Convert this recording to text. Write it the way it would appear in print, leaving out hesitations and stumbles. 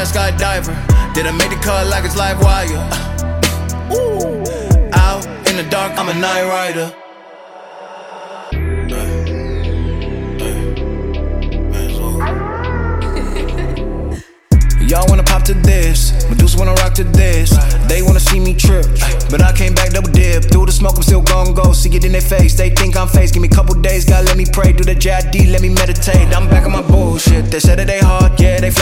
last skydiver. Did I make the cut like it's live wire? Out in the dark, I'm a night rider. Y'all wanna pop to this, Medusa wanna rock to this. They wanna see me trip, but I came back double dip. Through the smoke, I'm still gon' go, see it in their face. They think I'm fake, give me a couple days, God let me pray. Do the JID, let me meditate. I'm back on my bullshit, they said that they hard, yeah, they fly.